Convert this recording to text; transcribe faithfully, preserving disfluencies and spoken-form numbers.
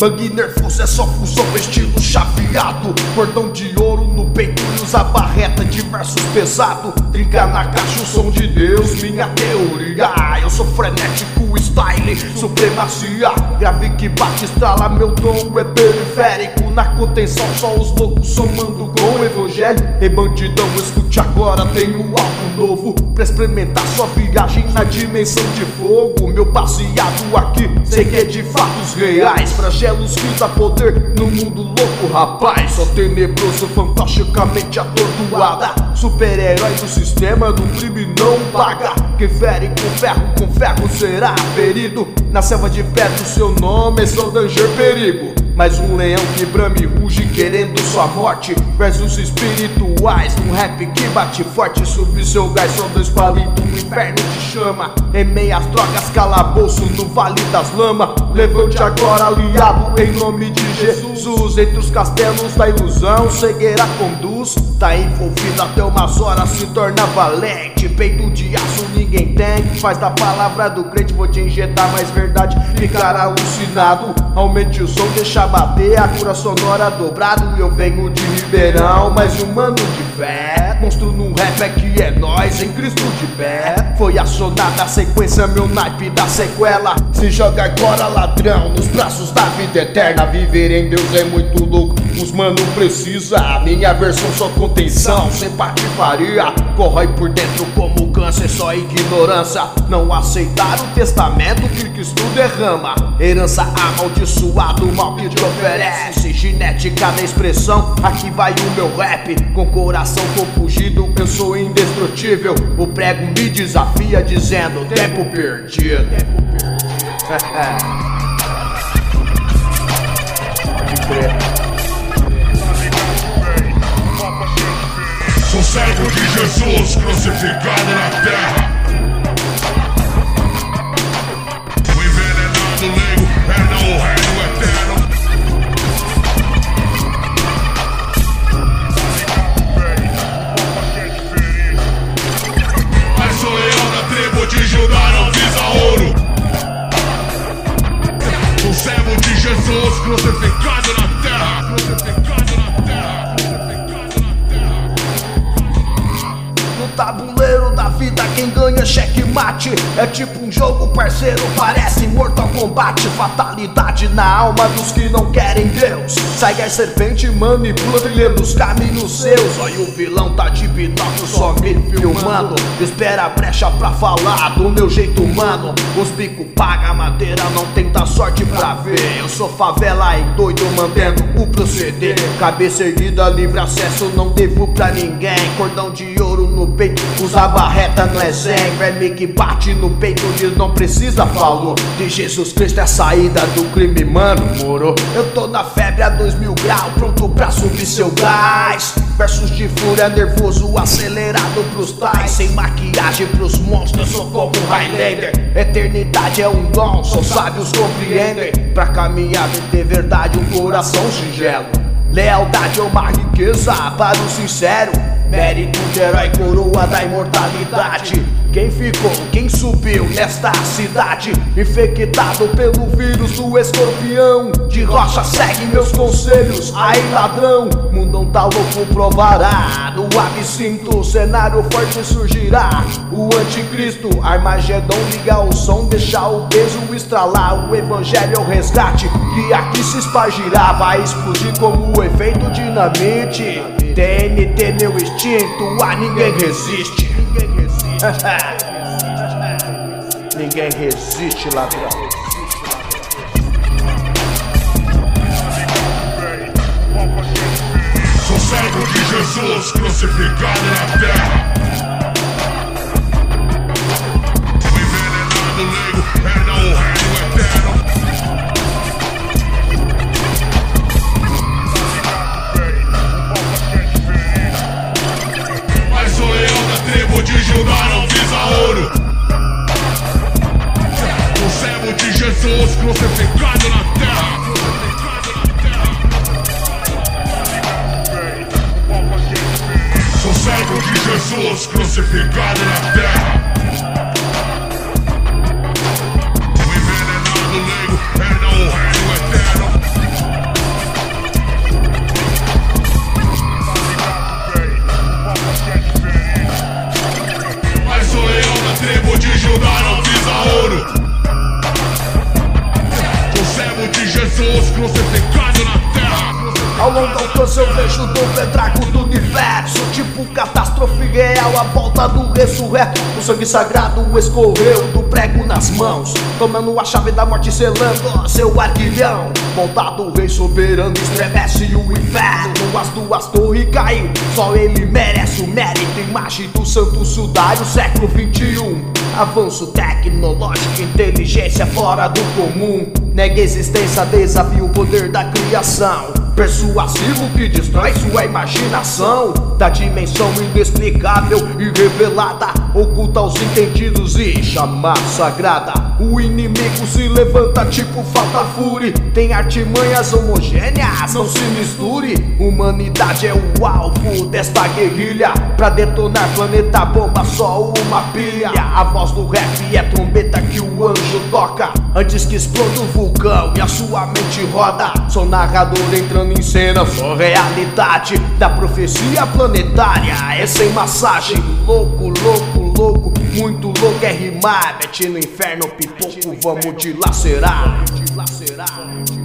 Bang nervoso é só fusão, estilo chaveado. Cordão de ouro no peito e usa barreta de versos pesado. Trinca na caixa o som de Deus, minha teoria. Eu sou frenético, style, supremacia. Grave que bate, estrala, meu tom é periférico. Na contenção só os loucos somando com o evangelho. E bandidão, escute agora, tenho algo novo pra experimentar sua viagem na dimensão de fogo. Meu baseado aqui, sei que é de fatos reais. Flagelos que dá poder no mundo louco, rapaz. Só tenebroso, fantasticamente atordoada. Super-herói do sistema, do crime não paga. Quem fere com ferro, com ferro será ferido. Na selva de pedra o seu nome é só danger, perigo. Mais um leão que brame e ruge querendo sua morte. Versos espirituais, um rap que bate forte. Subir seu gás, são dois palitos, um inferno de chama. Em meias drogas, calabouço no vale das lamas. Levante agora aliado em nome de Jesus. Entre os castelos da ilusão, cegueira conduz. Tá envolvido até umas horas, se torna valente. Peito de aço ninguém tem, faz da palavra do crente. Vou te injetar mais verdade, ficar alucinado. Aumente o som, deixa bater, a cura sonora dobrado. Eu venho de Ribeirão, mais um mano de fé. Monstro no rap é que é nós, em Cristo de pé. Foi acionada a sequência, meu naipe da sequela. Se joga agora ladrão, nos braços da vida eterna. Viver em Deus é muito louco, os mano precisa. A minha versão só contenção, sem patifaria. Corrói por dentro como câncer, só ignorância. Não aceitar o testamento que Cristo derrama. Herança amaldiçoada, o mal que te oferece. Genética da expressão, aqui vai o meu rap. Com coração compungido, eu sou indestrutível. O prego me desafia dizendo tempo perdido. Tempo perdido. Pode crer. Sou servo de Jesus crucificado na terra. O envenenado leigo herda o reino eterno. Mas sou leão da tribo de Judá, não visa ouro. Sou servo de Jesus crucificado na terra. Crucificado na terra. Tabuleiro da vida, quem ganha checkmate. É tipo um jogo, parceiro, parece Mortal Kombat. Fatalidade na alma dos que não querem Deus. Segue a serpente, manipula trilhando os caminhos seus. Olha o vilão tá de binóculo só me filmando. Espera a brecha pra falar do meu jeito humano. Os bico paga madeira, não tenta sorte pra ver. Eu sou favela e doido mantendo o proceder. Cabeça erguida, livre acesso, não devo pra ninguém. Cordão de ouro no peito, usa barreta, não é zen. Verme que bate no peito, diz não precisa, falou. De Jesus Cristo é a saída do crime, mano, moro. Eu tô na febre a dois mil graus, pronto pra subir seu gás. Versos de fúria, nervoso, acelerado pros tais. Sem maquiagem pros monstros, sou como Highlander. Eternidade é um dom, só sábios compreendem. Pra caminhar e ter verdade, um coração singelo. Lealdade é uma riqueza para o sincero. Mérito de herói, coroa da imortalidade. Quem ficou, quem subiu nesta cidade? Infectado pelo vírus do escorpião. De rocha segue meus conselhos, aí ladrão. Mundão tá louco, provará. No absinto, o cenário forte surgirá. O anticristo, Armagedon, liga o som, deixa o peso estralar. O evangelho é o resgate, que aqui se espargirá. Vai explodir como o efeito dinamite. T N T, meu instinto, a ninguém resiste. Ninguém resiste, ladrão. Sou servo de Jesus crucificado na terra. O envenenado leigo herda o reino eterno. Mas sou leão da tribo de Judá, não visa ouro. Sou servo de Jesus crucificado na terra. Sou servo de Jesus crucificado na terra. O envenenado leigo herda o reino eterno. eu vejo do pedraco do universo, tipo catástrofe real, a volta do ressurreto. O sangue sagrado escorreu do prego nas mãos, tomando a chave da morte, selando seu arguilhão. Montado o rei soberano, estremece o inferno. As duas torres caiu, só ele merece o mérito. Imagem do santo sudário, século vinte e um. Avanço tecnológico, inteligência fora do comum. Nega existência, desafia o poder da criação. Persuasivo que destrói sua imaginação. Da dimensão inexplicável e revelada, oculta aos entendidos e chama sagrada. O inimigo se levanta tipo falta fúria. Tem artimanhas homogêneas, não se misture. Humanidade é o alvo desta guerrilha. Pra detonar planeta bomba, só uma pilha. A voz do rap é trombeta que o anjo toca antes que exploda o vulcão e a sua mente roda. Sou narrador entrando em cena, só realidade da profecia planetária. É sem massagem, louco, louco, louco, muito louco é rimar. Mete no inferno, pipoco, vamos dilacerar.